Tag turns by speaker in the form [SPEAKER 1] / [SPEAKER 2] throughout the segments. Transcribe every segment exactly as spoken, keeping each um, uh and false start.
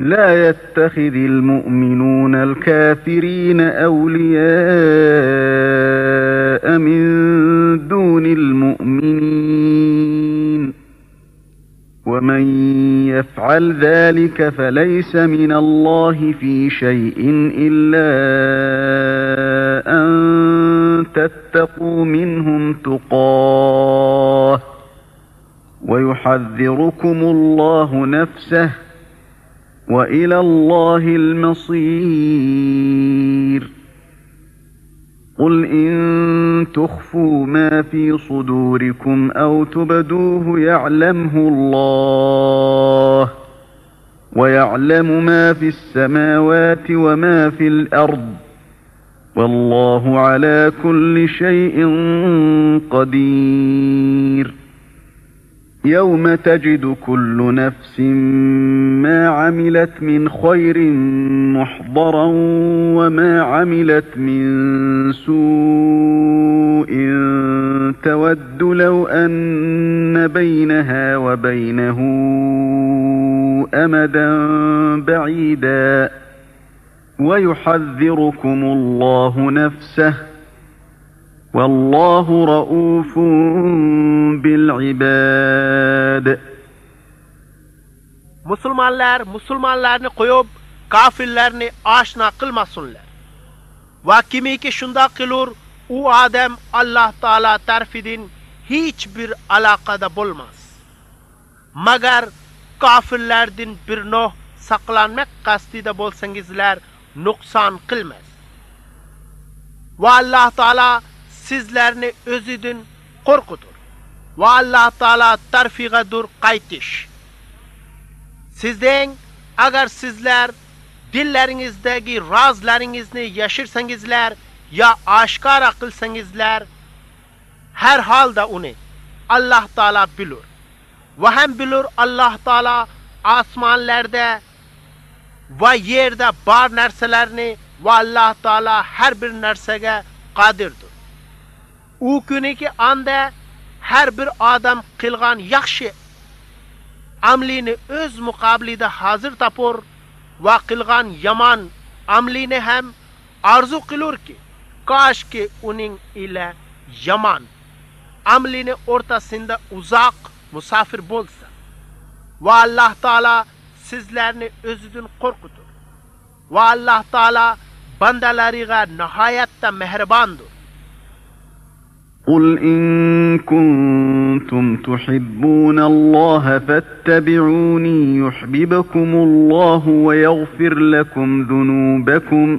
[SPEAKER 1] لا يتخذ المؤمنون الكافرين أولياء من دون المؤمنين ومن يفعل ذلك فليس من الله في شيء إلا أن تتقوا منهم تقاه ويحذركم الله نفسه وإلى الله المصير قل إن تخفوا ما في صدوركم أو تبدوه يعلمه الله ويعلم ما في السماوات وما في الأرض والله على كل شيء قدير يوم تجد كل نفس ما عملت من خير محضرا وما عملت من سوء تود لو أن بينها وبينه أمدا بعيدا ويحذركم الله نفسه والله رؤوف بالعباد.
[SPEAKER 2] Musulmanlar musulmanlarni qo'yib, kafirlarni oshna qilmasinlar. Va kimiki shunda qilur, u odam Alloh taolo tarafidan hech bir aloqada bo'lmas. Magar kafirlardan bir noh saqlanmak qasdida bo'lsangizlar, nuqson qilmas. Va Alloh taolo sizlarni o'zidan qo'rqitur. Va Alloh taolo tarfigadur qaytish. Sizden agar sizlar dillaringizdagi razlaringizni yashirsangizlar ya oshkora qilsangizlar, har holda uni Alloh taolo bilur. Va ham bilur Alloh taolo osmonlarda va yerda bor narsalarni va Alloh taolo har bir narsaga qodirdir. U kuniki anda har bir odam qilgan yaxshi amlini o'z muqobilida hozir topur va qilgan yomon amlini ham arzu qilurki, koshki uning ila yomon amlini o'rtasida uzoq musafir bo'lsa. Va Alloh taolo sizlarni o'zidan qo'rqitur. Va Alloh taolo bandalariga nihoyatda mehribondir.
[SPEAKER 1] قل إن كنتم تحبون الله فاتبعوني يحببكم الله ويغفر لكم ذنوبكم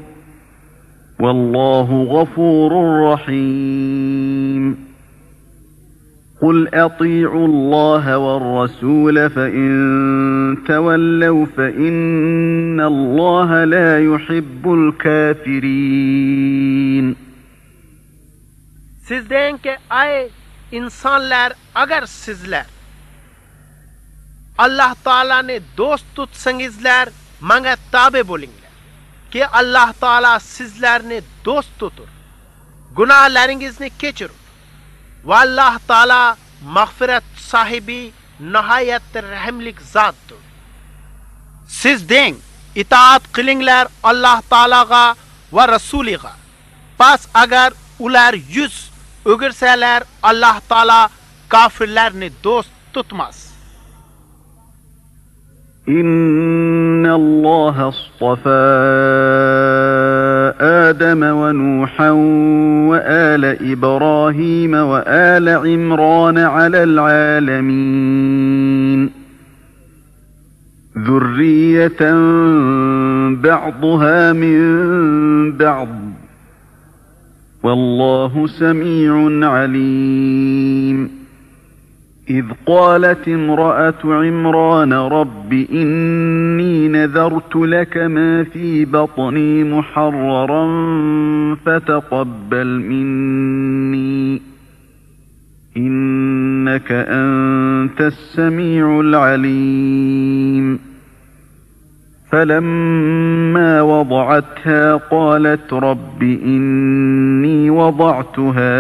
[SPEAKER 1] والله غفور رحيم قل أطيعوا الله والرسول فإن تولوا فإن الله لا يحب الكافرين.
[SPEAKER 2] Sizden ki ay insanlar agar sizler Allah Teala'nı dost tutsangizlar manga tabe bo'linglar ki Allah Teala sizlarni dost tutur. Günahlarıngizni kechirur. Va Allah Teala mağfiret sahibi nihayat rahimlik zatdır. Sizden itaat qilinglar Allah Teala'ga va Rasuliga. Pas agar ular yüz o'girsalar Alloh taolo kafirlarni do'st tutmas.
[SPEAKER 1] Inna Alloh astafa Adama va Nuhan va ala Ibrahim va ala Imran alal alamin. Zurriyatan ba'daha min ba'd. والله سميع عليم. إذ قالت امرأة عمران رب إني نذرت لك ما في بطني محررا فتقبل مني إنك أنت السميع العليم. فلما وضعتها قالت رب إني وضعتها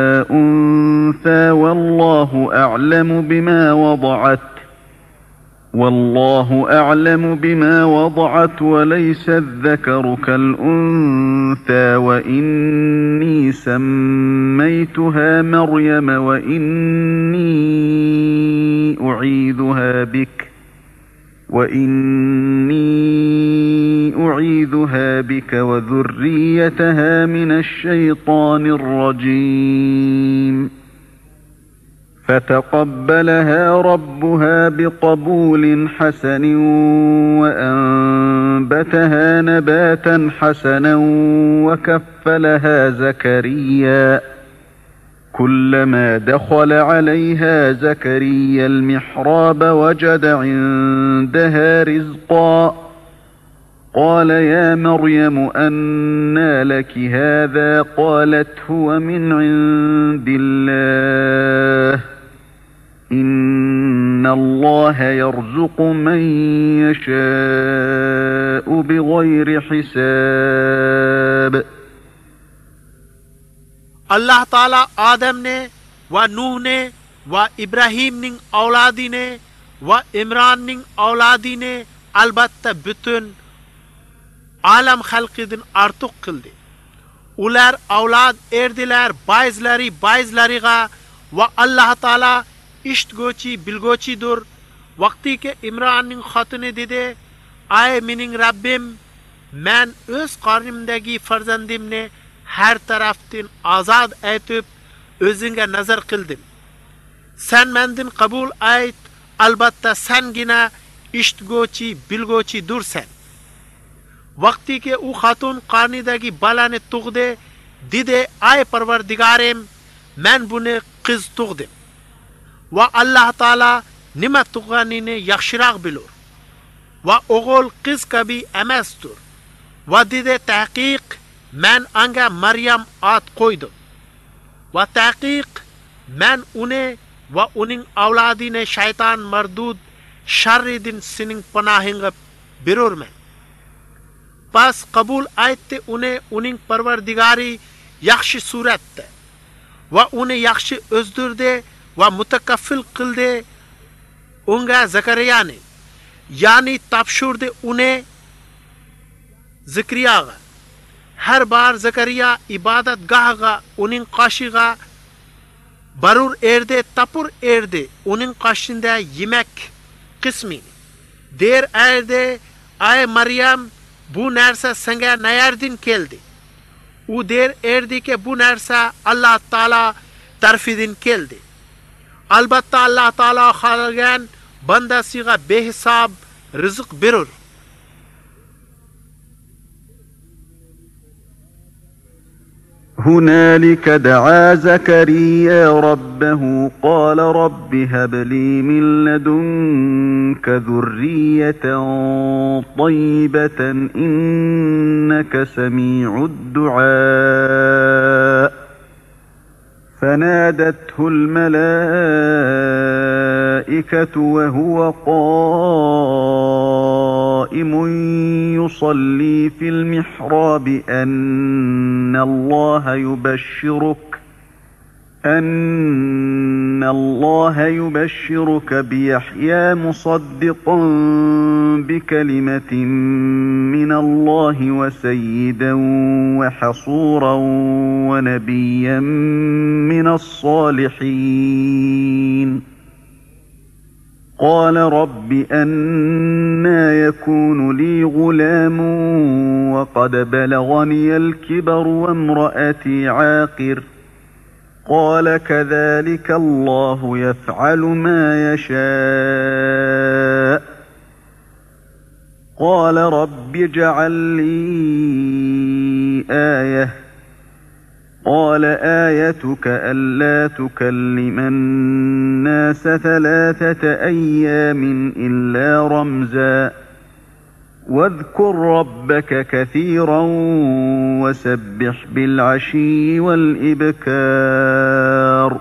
[SPEAKER 1] أنثى والله أعلم بما وضعت والله أعلم بما وضعت وليس الذكر كالأنثى وإني سميتها مريم وإني أعيذها بك وإني أعيذها بك وذريتها من الشيطان الرجيم فتقبلها ربها بقبول حسن وأنبتها نباتا حسنا وكفلها زكريا كلما دخل عليها زكريا المحراب وجد عندها رزقا قال يا مريم أنى لك هذا قالت هو من عند الله إن الله يرزق من يشاء بغير حساب
[SPEAKER 2] अल्लाह ताला आदम ने व नूह ने व इब्राहिम निंग औलादी ने व इमरान निंग औलादी ने अलबत्ता bütün alam halqidin artıq qildi. Ular avlod erdilar, bayzlari bayzlariga va Alloh taala ishtgochi bilgochidir. Vaqti ki İmranning xotini dedi: "Ay mening Rabbim, men o'z qornimdagi farzandimni har tarafdan azod etib o'zingga nazar qildim. Sen mendan qabul et, albatta sengina ishtgochi bilgochidursan." Vaqti ki u xatun qarnidagi balani tug'di, dedi: "Ay Parvardigorim, men buni qiz tug'dim." Va Alloh taala nima tug'ganini yaxshiroq bilur. Va o'g'il qiz kabi emasdir. Va dedi: "Tahqiq men anga Maryam ad qo'ydim. Va tahqiq men uni va uning avlodini shayton mardud sharridan sening panohingga berurman." Pas qabul aytdi uni uning Parvardigori yaxshi suratda va uni yaxshi o'zdirdi va mutakaffil qildi unga Zakariyani, ya'ni topshirdi uni Zakariyaga. Har bar Zakariya ibodatgohga uning qoshig'a barur erdi, tapur erdi uning qoshinda yemak qismi. Der erdi: "Ay Maryam, bu narsa senga nayardin keldi." U der erdi ki bu narsa Alloh taolo tarafidan keldi. Albatta Alloh taolo xohlagan bandasiga behisob rizq berur.
[SPEAKER 1] هنالك دعا زكريا ربه قال رب هب لي من لدنك ذرية طيبة إنك سميع الدعاء فنادته الملائكة وهو قائم يصلي في المحراب أن الله يبشرك أن الله يبشرك بيحيى مصدقا بكلمة من الله وسيدا وحصورا ونبيا من الصالحين قال رب أنى يكون لي غلام وقد بلغني الكبر وامرأتي عاقر قال كذلك الله يفعل ما يشاء قال رب اجعل لي آية قال آيتك ألا تكلم الناس ثلاثة أيام إلا رمزا واذكر ربك كثيرا وسبح بالعشي والإبكار.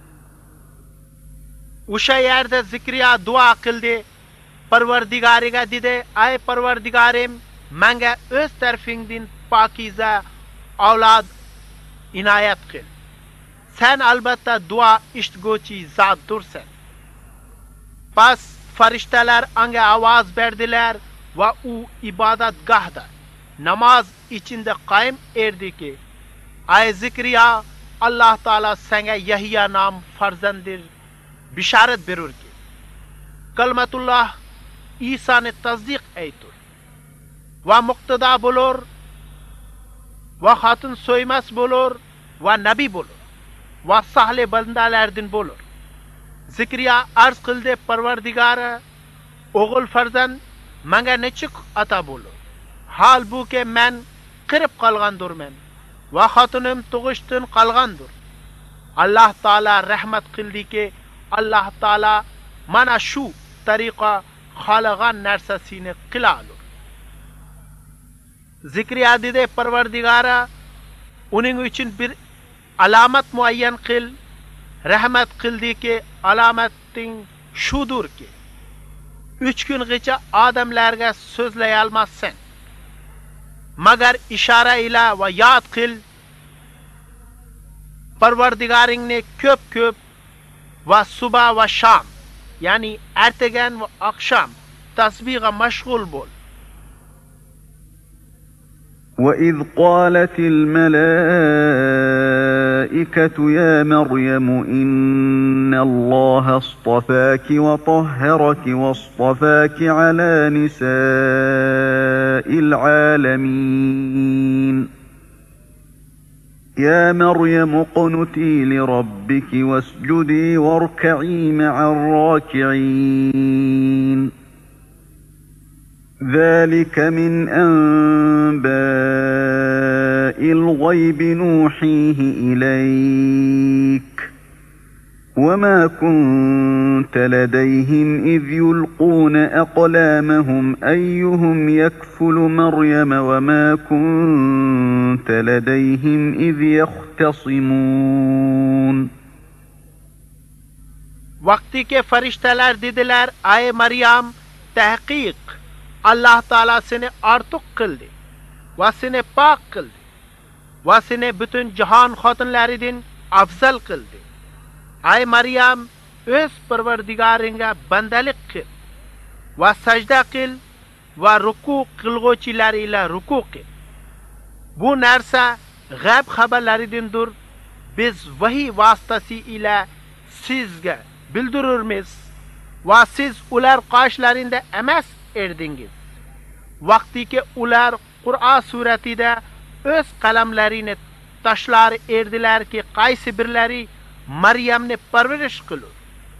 [SPEAKER 2] O'sha yerda Zikriya duo qildi. Parvardigoriga dedi: "Ay Parvardigorim, menga o'z tarafingdan pokiza avlod inoyat qil. Sen albatta duo eshitguvchi zotdirsan." Pas farishtalar anga ovoz berdilar va u ibodatgohda namoz ichida qoyim erdiki: ay Zikriya, Alloh taolo senga Yahya nom farzandir bishorat berurki, kalmatulloh İsa'ni tasdiq aytur va muqtada bo'lur va xotin so'ymas bo'lur va nabiy bo'lur va salih bandalardan bo'lur. Zikriya arz qildi: Parvardigori, o'g'il farzand menga nechuk ata bo'lur? Holbuki men qirib qolgandurman va xotinim tug'ishdan qolgandir. Alloh taolo rahmat qildiki, Alloh taolo mana shu tariqa xohlagan narsasini qila olur. Zikriya dedi: Parvardigori, uning uchun bir alomat muayyan qil. Rahmat qildiki, alomating shudurki, uch kungacha odamlarga so'zlay olmassan, magar ishora ila va yod qil. Parvardigoringni ko'p ko'p va suba va shom, ya'ni ertagan va oqshom tasbihga mashg'ul bo'l.
[SPEAKER 1] وَإِذْ قَالَتِ الْمَلَائِكَةُ يَا مَرْيَمُ إِنَّ اللَّهَ اصْطَفَاكِ وَطَهَّرَكِ وَاصْطَفَاكِ عَلَى نِسَاءِ الْعَالَمِينَ يَا مَرْيَمُ اقْنُتِي لِرَبِّكِ وَاسْجُدِي وَارْكَعِي مَعَ الرَّاكِعِينَ ذلك من أنباء الغيب نوحيه إليك وما كنت لديهم إذ يلقون أقلامهم أيهم يكفل مريم وما كنت لديهم إذ يختصمون
[SPEAKER 2] वक्ति के फरिश्ताlar dediler: Ay Maryam, tahqiq Allah Taala seni artık kıldı ve seni pak kıldı ve seni bütün cihan xotinlaridan afzal kıldı. Ay Maryam, öz Parvardigoringga bandalik qil ve sajda qil ve ruku qilguvchilar ila ruku qil. Bu narsa g'ayb xabarlaridandir. Biz vahiy vasitasi ila sizga bildirurmiz ve siz ular qoshlarinda emas erdingiz. Vaqtiki ular Qur'on suratida o'z qalamlarini tashlar erdilarki, qaysi birlari Maryamni parvarish qilur.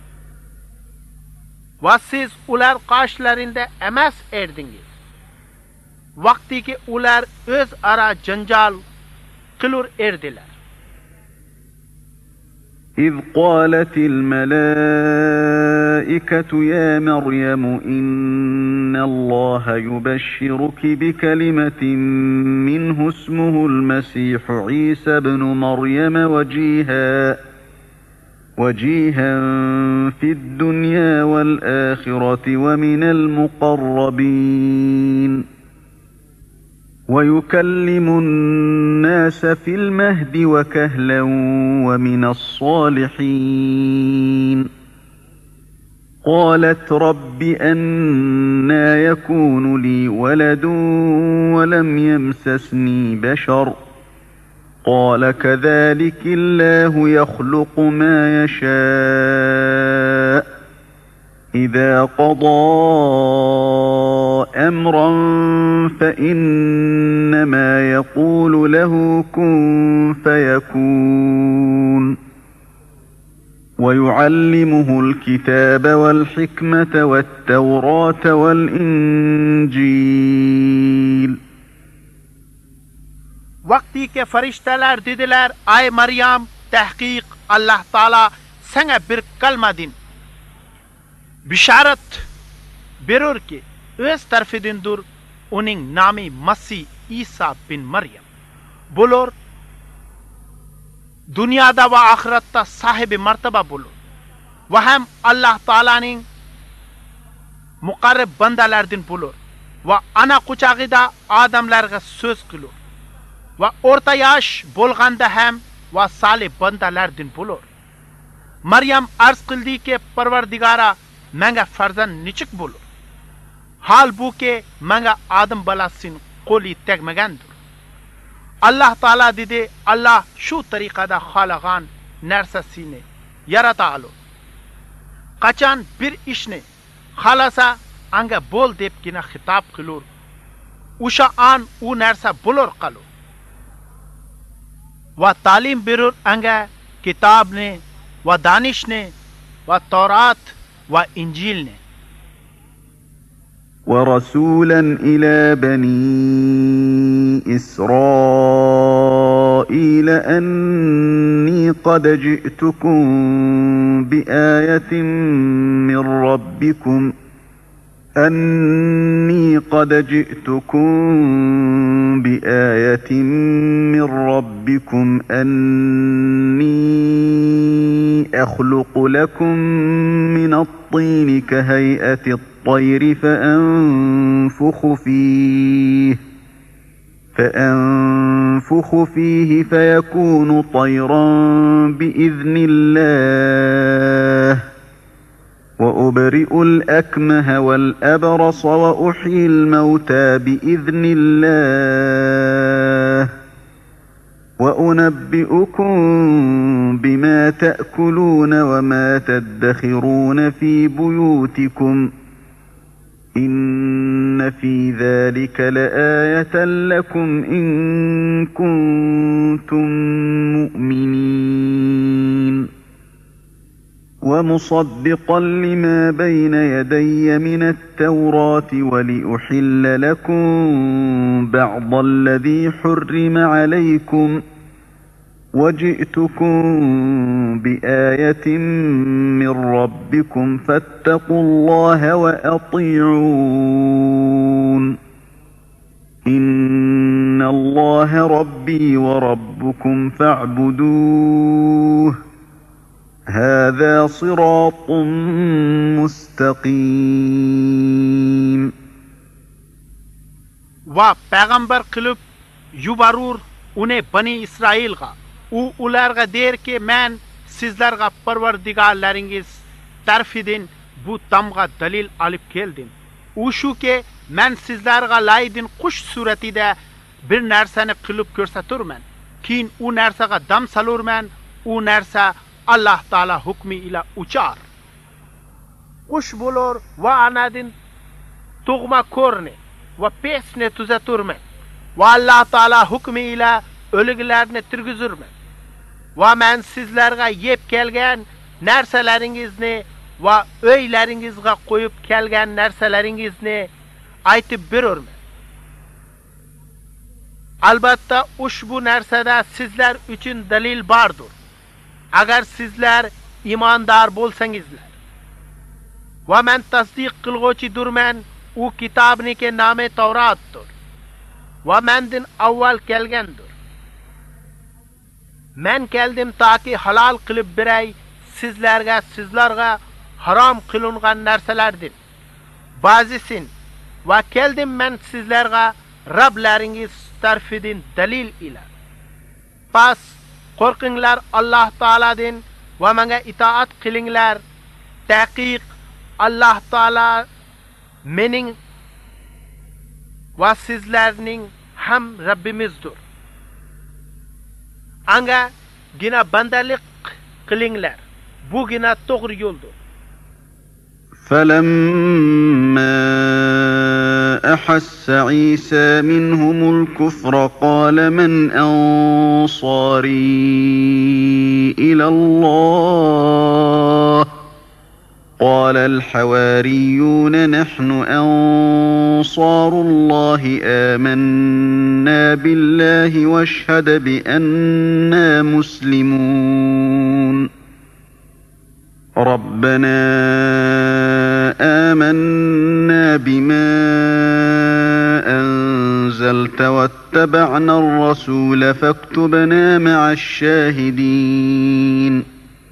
[SPEAKER 2] Va siz ular qoshlarinda emas erdingiz. Vaqtiki ular o'z ara janjal qilur erdilar.
[SPEAKER 1] إذ قالت الملائكة يا مريم إن الله يبشرك بكلمة منه اسمه المسيح عيسى بن مريم وجيها وجيها في الدنيا والآخرة ومن المقربين ويكلم الناس في المهد وكهلا ومن الصالحين قالت رب أنى يكون لي ولد ولم يمسسني بشر قال كذلك الله يخلق ما يشاء إذا قضى أمرا فإنما يقول له كن فيكون ويعلمه الكتاب والحكمة والتوراة والإنجيل.
[SPEAKER 2] Vakti ke farishtalar dediler: Ay Maryam, tahqiq Allah Taala sana bir kalmadin bisharat berur ki öz tarafidindir, uning nomi Masih İsa bin Maryam bo'lur. Dunyoda va oxiratda sahibi martaba bo'lur va ham Alloh taolaning muqarrab bandalaridan bo'lur va ana quchog'ida odamlarga so'z qilur va o'rta yosh bo'lganda ham va solih bandalardan bo'lur. Maryam arz qildiki: Parvardigora, menga farzand nichiq bo'lur? Halbuki menga Adam balasin qo'li tegmagandir. Allah Taala dedi, Allah shu tariqada xolaqan narsasini yarata olur. Qachon bir ishni xolasa anga bo'l debgina xitob qilur. O'sha an u narsa bo'lur qolur. Va ta'lim berur anga kitobni va danishni va Tavrat va Injilni.
[SPEAKER 1] ورسولا إلى بني إسرائيل أني قد جئتكم بآية من ربكم أني قد جئتكم بآية من ربكم أني أخلق لكم من الطين كهيئة الطير فأنفخ فيه فأنفخ فيه فيكون طيرا بإذن الله وأبرئ الأكمه والأبرص وأحيي الموتى بإذن الله وأنبئكم بما تأكلون وما تدخرون في بيوتكم إن في ذلك لآية لكم إن كنتم مؤمنين ومصدقا لما بين يدي من التوراة ولأحل لكم بعض الذي حرم عليكم وجئتكم بآية من ربكم فاتقوا الله وأطيعون إن الله ربي وربكم فاعبدوه هذا صراط مستقيم
[SPEAKER 2] va payg'ambar qilib yuborur uni Bani Isroilga. U ularga derki, men sizlarga Parvardigorlaringiz tarafidan bu tamg'a dalil olib keldim. U shuki, men sizlarga laydin qush suratida bir narsani qilib ko'rsaturman. Keyin u narsaga dam solurman. U narsa Allah Taala hukmi ila uchar. Qush bo'lur va anadin tug'ma ko'rni va pesni tuzaturman. Va Allah Taala hukmi ila o'liklarni tirgizurman. Va men sizlarga yeb kelgan narsalaringizni va o'ylaringizga qo'yib kelgan narsalaringizni aytib berurman. Albatta ushbu narsada sizlar uchun dalil bordir. Agar sizlar iymondor bo'lsangizlar. Va men tasdiq qilg'uvchidurman, u kitobniki nomi Tavratdir. Va mendan avval kelgandir. Men keldim toki halol qilib beray sizlarga sizlarga harom qilingan narsalardan ba'zisin. Va keldim men sizlarga Roblaringiz tarafidan dalil ila. Pas qo'rqinglar Allah Taoladan va menga itoat qilinglar. Taqiq Allah Taala mening va sizlarning ham Rabbimizdir. Anga gina bandalik qilinglar. Bu gina to'g'ri yo'ldir.
[SPEAKER 1] فلما أحس عيسى منهم الكفر قال من أنصاري إلى الله قال الحواريون نحن أنصار الله آمنا بالله واشهد بأننا مسلمون ربنا آمنا بما أنزلت واتبعنا الرسول فاكتبنا مع الشاهدين.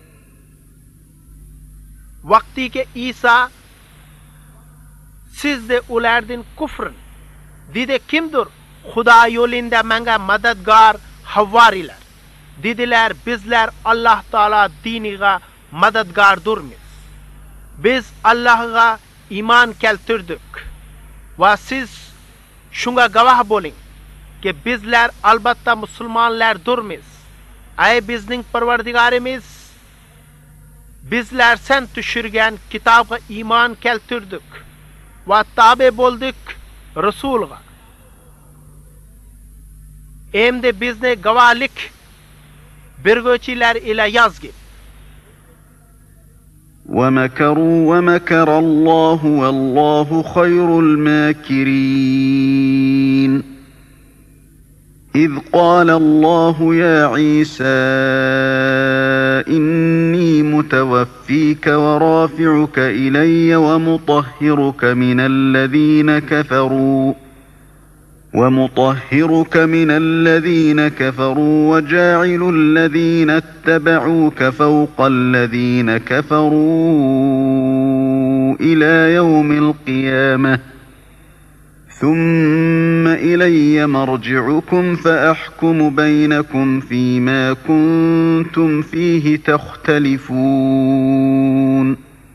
[SPEAKER 2] Vaqti ki İsa siz de ulardan kufrun dedi, kimdir Xudo yo'lida menga madadgor havvarilar? Dedilar, bizlar Allah Taala diniga madadgordurmiz. biz Allah'a iman keltirdik ve siz şuna gavah bolin ki bizler albatta Müslümanlardırmiz. Ey bizning Parvardigarimiz, bizler sen düşürgen kitaba iman keltirdik ve tabi boldik Resul'a. Endi bizni gavahlik berguvchilar ila yazgin.
[SPEAKER 1] وَمَكَرُوا وَمَكَرَ اللَّهُ وَاللَّهُ خَيْرُ الْمَاكِرِينَ إِذْ قَالَ اللَّهُ يَا عِيسَى إِنِّي مُتَوَفِّيكَ وَرَافِعُكَ إِلَيَّ وَمُطَهِّرُكَ مِنَ الَّذِينَ كَفَرُوا ومطهرك من الذين كفروا وجاعل الذين اتبعوك فوق الذين كفروا إلى يوم القيامة ثم إلي مرجعكم فأحكم بينكم فيما كنتم فيه تختلفون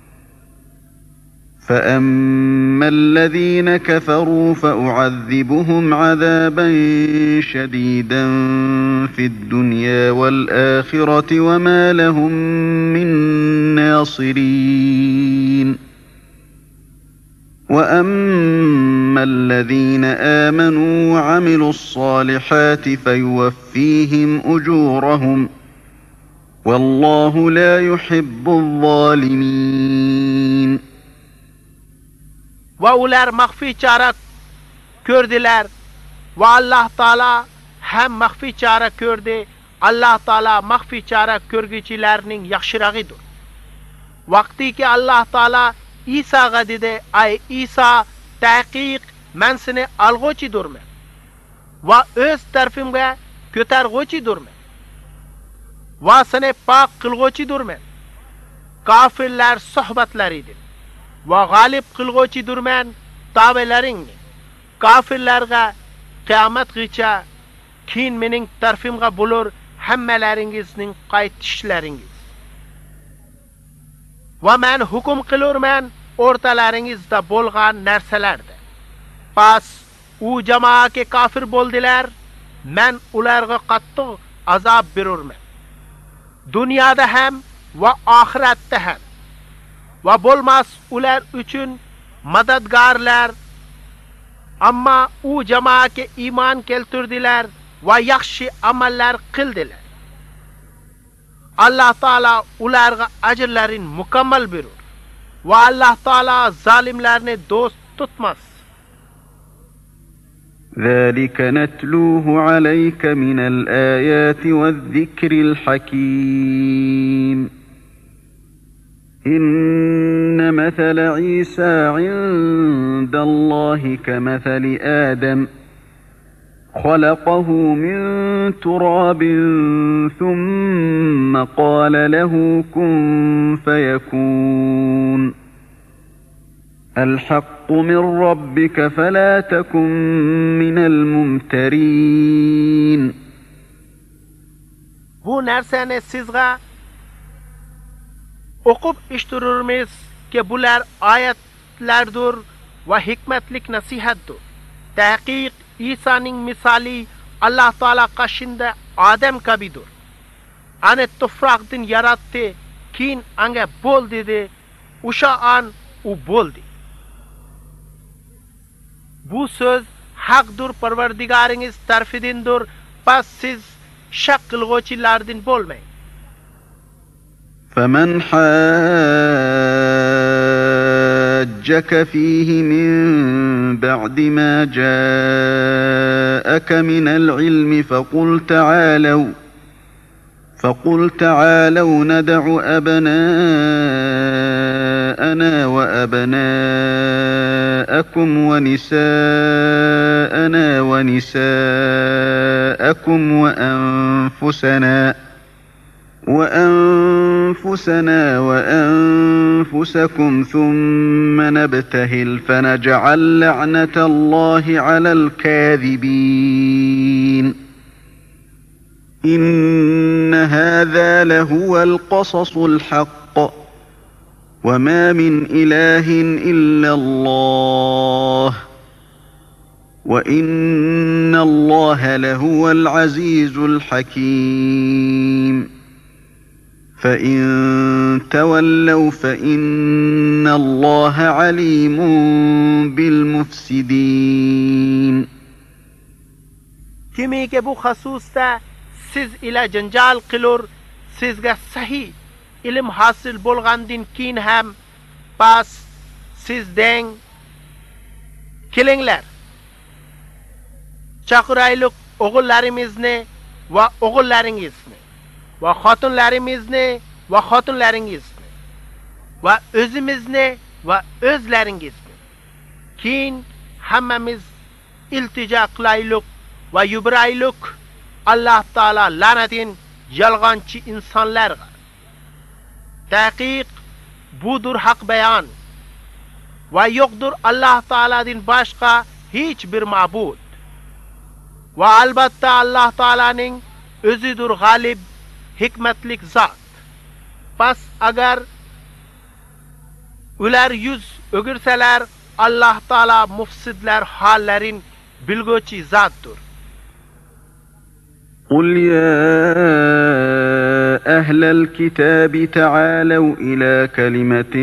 [SPEAKER 1] فأما الذين كفروا فأعذبهم عذابا شديدا في الدنيا والآخرة وما لهم من ناصرين وأما الذين آمنوا وعملوا الصالحات فيوفيهم أجورهم والله لا يحب الظالمين.
[SPEAKER 2] Ve ular mahfi çara gördüler ve Allah Taala hem mahfi çara gördü. Allah Taala mahfi çara görgüçilerinin yaxşırağıdır. Vakti ki Allah Taala İsa'ga dedi, ay İsa tahqiq men seni alg'uchidurman ve öz tarafimga ko'targ'uchidurman ve seni pok qilg'uchidurman. Kafirlar suhbatlaridir. Ve g'olib qilg'uchidurman tavbalaringni. Kafirlarga qiyomatgacha keyin mening tarafimga bo'lur hammalaringizning qaytishlaringiz. Va men hukm qilurman o'rtalaringizda bo'lgan narsalarda. Pas u jamoaga kafir bo'ldilar, men ularga qattiq azob berurman. Dunyoda ham va oxiratda ham. Va bo'lmas ular uchun madadgorlar. Ammo u jamoaga iymon keltirdilar va yaxshi amallar qildilar. Allah Taala ularga ajrlarini mukammal berur. Va Allah Taala zalimlarni do'st tutmas.
[SPEAKER 1] ذلك نتلوه عليك من الآيات والذكر الحكيم إن مثل عيسى عند الله كمثل آدم خلقه من تراب ثم قال له كن فيكون الحق من ربك فلا تكن من الممترين.
[SPEAKER 2] Bu narsani sizga o'qib eshittiramiz ki bular oyatlardir va hikmatlik nasihatdir. Tahqiq İsa'ning misali Allah Taala qashinda odam kabidir. Ani tuproqdan yaratdi, keyin anga bo'l dedi. O'sha an u bo'ldi. Bu so'z haqdir, Parvardigoringiz tarafidandir. Pas siz shak qilg'uvchilardan bo'lmang.
[SPEAKER 1] فمن حاجك فيه من بعد ما جاءك من العلم فقل تعالوا فقل تعالوا ندع أبناءنا وأبناءكم ونساءنا ونساءكم وأنفسنا وأنفسنا وأنفسكم ثم نبتهل فنجعل لعنة الله على الكاذبين إن هذا لهو القصص الحق وما من إله إلا الله وإن الله لهو العزيز الحكيم فإن تولوا فإن الله عليم بالمفسدين.
[SPEAKER 2] Kimi ki bu hususta siz ile janjal qilur, sizga sahih ilm hosil bo'lgandan keyin ham pas siz deng kelinglar, chaqiraylik o'g'illarimizni va o'g'illaringizni va xotinlarimizni va xotinlaringizni va o'zimizni va o'zlaringizni, keyin hammamiz iltijo qilaylik va yubraylik Alloh taolo la'natin yolg'onchi insonlarga. Taqiq budur haq bayon va yo'qdir Alloh taoladan boshqa hech bir ma'bud va albatta Alloh taolaning o'zidir g'olib hikmatlik zot. Pas agar ular yuz o'girsalar Alloh taolo mufsidlar hollarin bilguvchi zotdir.
[SPEAKER 1] قل يا أهل الكتاب تعالوا إلى كلمة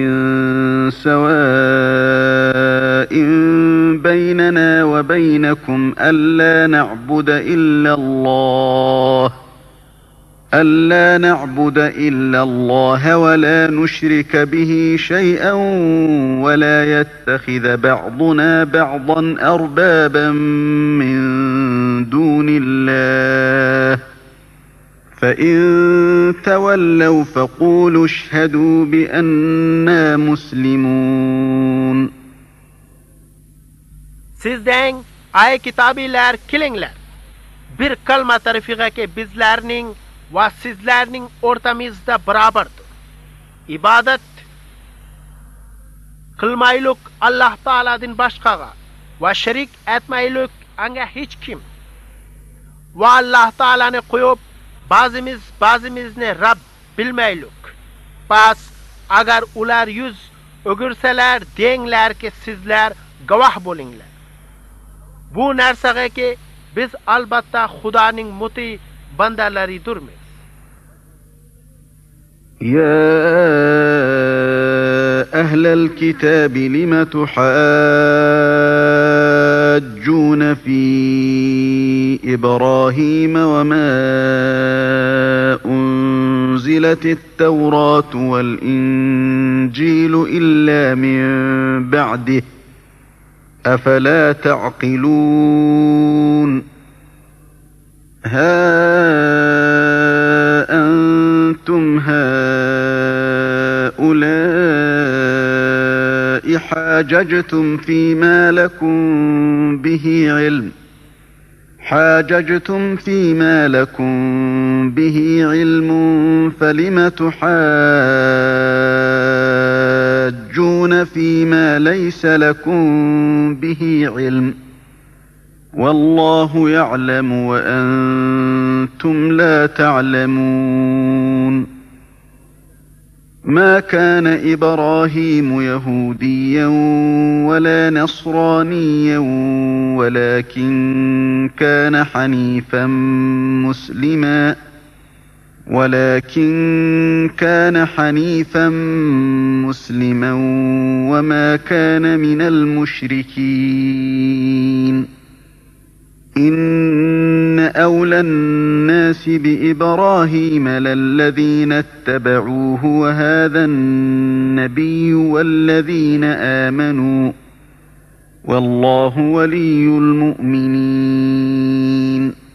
[SPEAKER 1] سواء بيننا وبينكم ألا نعبد إلا الله ألا نعبد إلا الله ولا نشرك به شيئا ولا يتخذ بعضنا بعضا أربابا من دون الله فإن تولوا فقولوا اشهدوا بأننا مسلمون.
[SPEAKER 2] Siz deng ay kitabiler kilinglar, bir kalma tarifiga ki bizlerning va sizlerning o'rtamizda barobardir. Ibodat qilmaylik Alloh taoladan boshqaga va sharik etmaylik anga hech kim. Va Alloh taolani qo'yib ba'zimiz ba'zimizni Rabb bilmaylik. Pas agar ular yuz o'girsalar denglar ki sizlar guvoh bo'linglar. Bu narsaga ki biz albatta Xudoning muti bandalaridirmiz.
[SPEAKER 1] يا أهل الكتاب لم تحاجون في إبراهيم وما أنزلت التوراة والإنجيل إلا من بعده أفلا تعقلون. ها أنتم هؤلاء حاججتم فيما لكم به علم حاججتم فيما لكم به علم فلم تحاجون فيما ليس لكم به علم والله يعلم وأنتم لا تعلمون. ما كان إبراهيم يهوديا ولا نصرانيا ولكن كان حنيفا مسلما ولكن كان حنيفا مسلما وما كان من المشركين. إن أولى الناس بإبراهيم للذين اتبعوه وهذا النبي والذين آمنوا والله ولي المؤمنين.